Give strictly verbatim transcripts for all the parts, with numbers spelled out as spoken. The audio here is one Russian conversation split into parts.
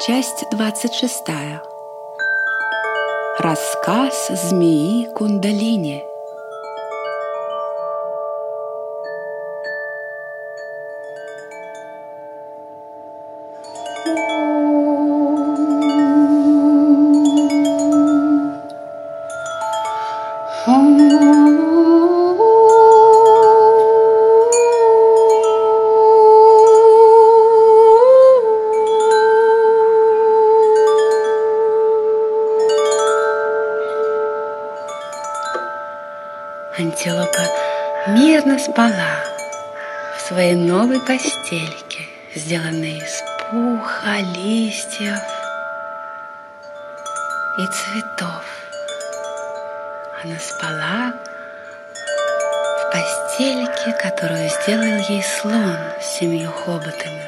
Часть двадцать шестая. Рассказ змеи Кундалини. Антилопа мирно спала в своей новой постельке, сделанной из пуха, листьев и цветов. Она спала в постельке, которую сделал ей слон с семью хоботами.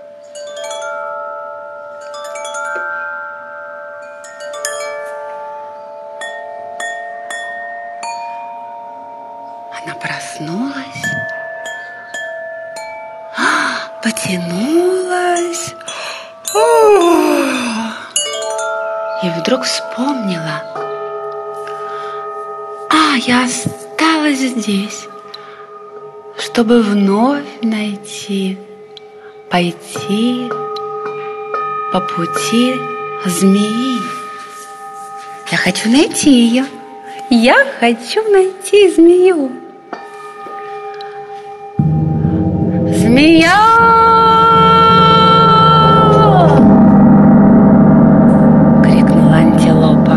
Она проснулась, потянулась и вдруг вспомнила: а, я осталась здесь, чтобы вновь найти, пойти по пути змеи. Я хочу найти ее. Я хочу найти змею. Змея! Крикнула антилопа.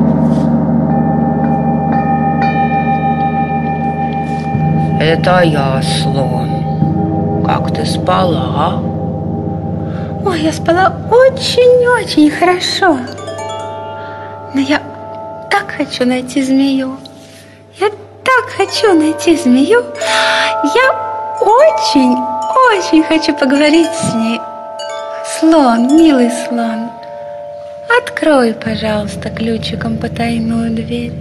Это я, слон. Как ты спала? Ой, я спала очень-очень хорошо. Но я так хочу найти змею. Я так хочу найти змею. Я очень-очень хочу поговорить с ней. Слон, милый слон, открой, пожалуйста, ключиком потайную дверь.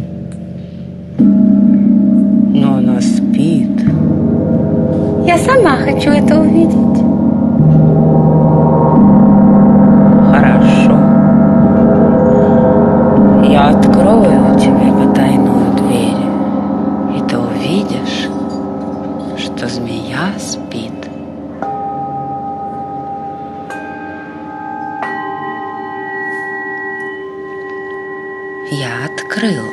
Но она спит. Я сама хочу это увидеть. Хорошо. Я открою тебе потайную дверь, и ты увидишь, что змея спит. Я открыл.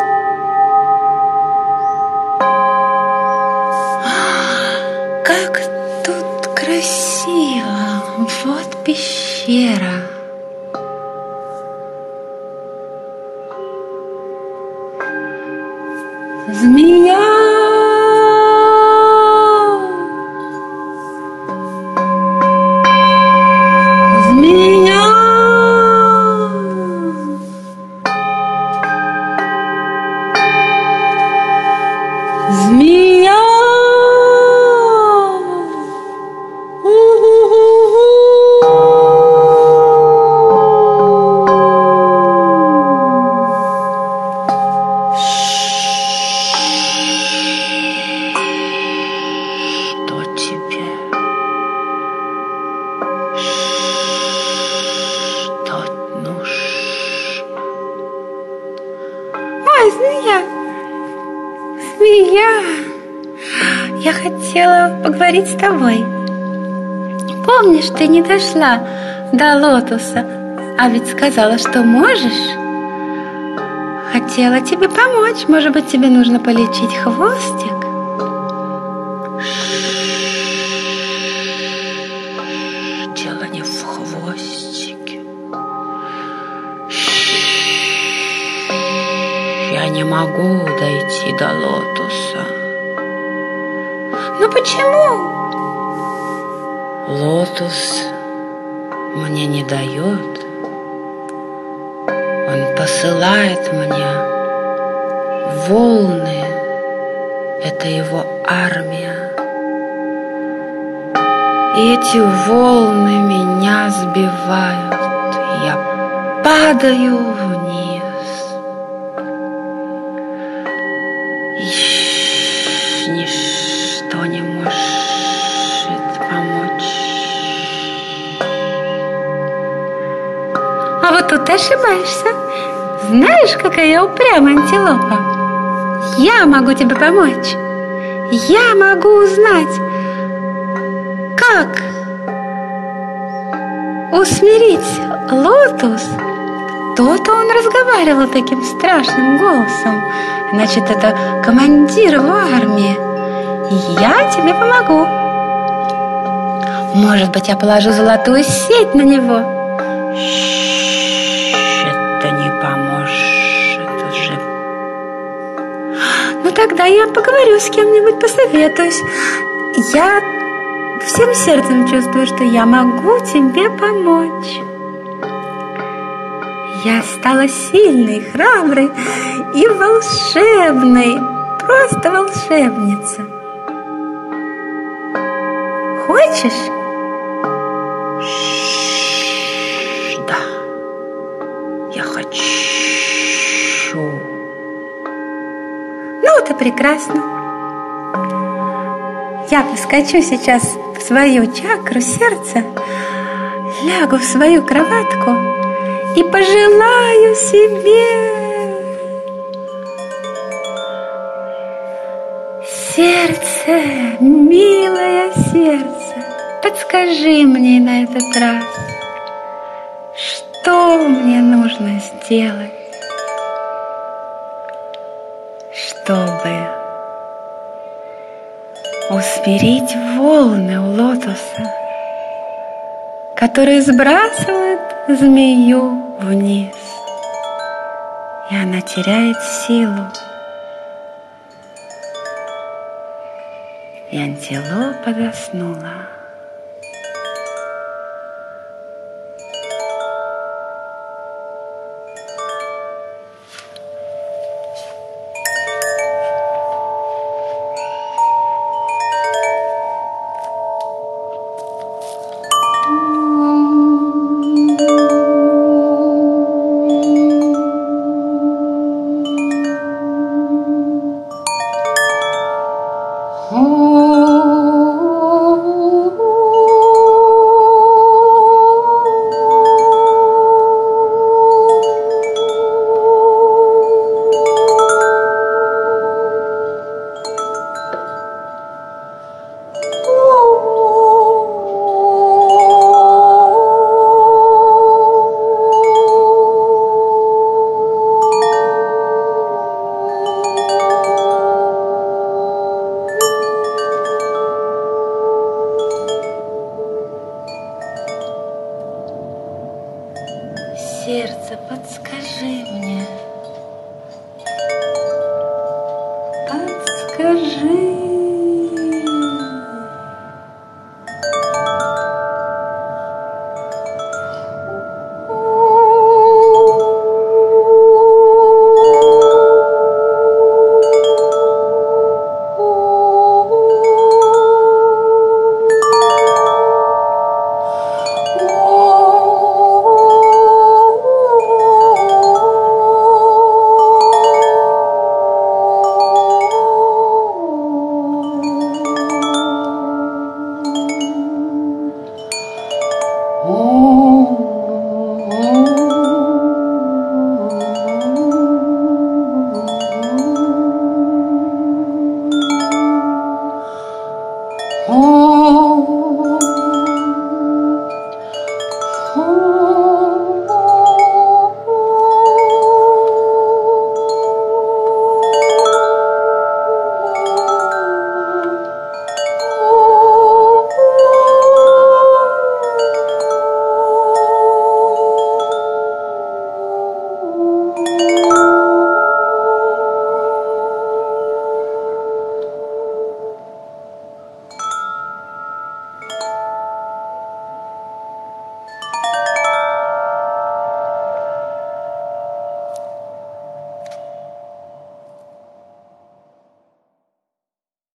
Как тут красиво! Вот пещера. Змея! Змея! Змея! Ой, змея! Змея! Я хотела поговорить с тобой. Помнишь, ты не дошла до лотоса, а ведь сказала, что можешь? Хотела тебе помочь. Может быть, тебе нужно полечить хвостик? Дело не в хвостике. Я не могу дойти до лотоса. Ну почему? Лотос мне не дает. Он посылает мне волны. Это его армия. И эти волны меня сбивают. Я падаю вниз. И ничто не может помочь. тут ты ошибаешься. Знаешь, какая я упрямая антилопа? Я могу тебе помочь. Я могу узнать, как усмирить лотос. То-то он разговаривал таким страшным голосом. Значит, это командир в армии. Я тебе помогу. Может быть, я положу золотую сеть на него. Это не поможет уже. Ну, тогда я поговорю с кем-нибудь, посоветуюсь. Я всем сердцем чувствую, что я могу тебе помочь. Я стала сильной, храброй и волшебной. Просто волшебница. Хочешь? Да, я хочу. Ну, это прекрасно. Я поскочу сейчас в свою чакру сердца, лягу в свою кроватку и пожелаю себе: сердце, милое сердце, подскажи мне на этот раз, что мне нужно сделать, чтобы усмирить волны у лотоса, которые сбрасывают змею вниз, и она теряет силу. И антилопа заснула. Сердце, подскажи мне, подскажи.